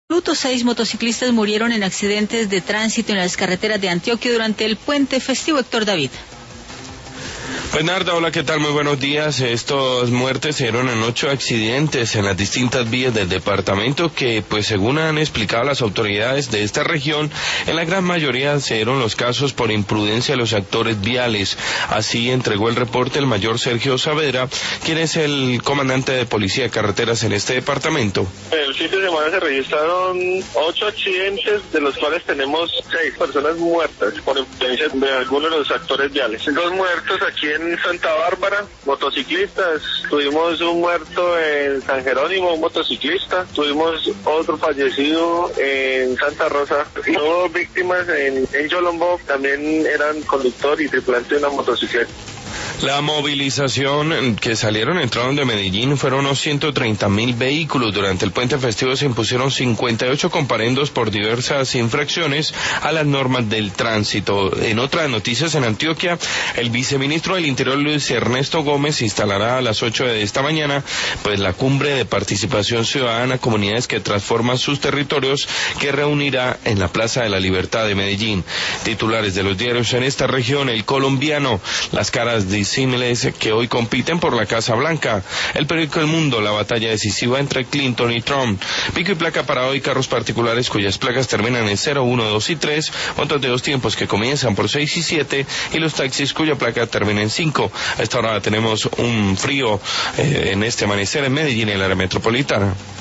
6 motociclistas murieron en accidentes de tránsito en las carreteras de Antioquia durante el puente festivo. Héctor David. Pues Narda, hola, ¿qué tal? Muy buenos días. Estas muertes se dieron en 8 accidentes en las distintas vías del departamento que, pues según han explicado las autoridades de esta región, en la gran mayoría se dieron los casos por imprudencia de los actores viales. Así entregó el reporte el mayor Sergio Saavedra, quien es el comandante de Policía de Carreteras en este departamento. El fin de semana se registraron 8 accidentes, de los cuales tenemos 6 personas muertas por imprudencia de algunos de los actores viales. 2 muertos aquí en Santa Bárbara, motociclistas. Tuvimos un muerto en San Jerónimo, un motociclista. Tuvimos otro fallecido en Santa Rosa. Y 2 víctimas en Yolombo, también eran conductor y tripulante de una motocicleta. La movilización que entraron de Medellín fueron unos 130.000 vehículos. Durante el puente festivo se impusieron 58 comparendos por diversas infracciones a las normas del tránsito. En otras noticias, en Antioquia, el viceministro del Interior, Luis Ernesto Gómez, instalará a las 8 de esta mañana pues la cumbre de participación ciudadana, comunidades que transforman sus territorios, que reunirá en la Plaza de la Libertad de Medellín. Titulares de los diarios en esta región: El Colombiano, las caras disímiles que hoy compiten por la Casa Blanca. El periódico El Mundo, la batalla decisiva entre Clinton y Trump. Pico y placa para hoy: carros particulares cuyas placas terminan en 0, 1, 2 y 3, motos de 2 tiempos que comienzan por 6 y 7, y los taxis cuya placa termina en 5. A esta hora tenemos un frío en este amanecer en Medellín, en la área metropolitana.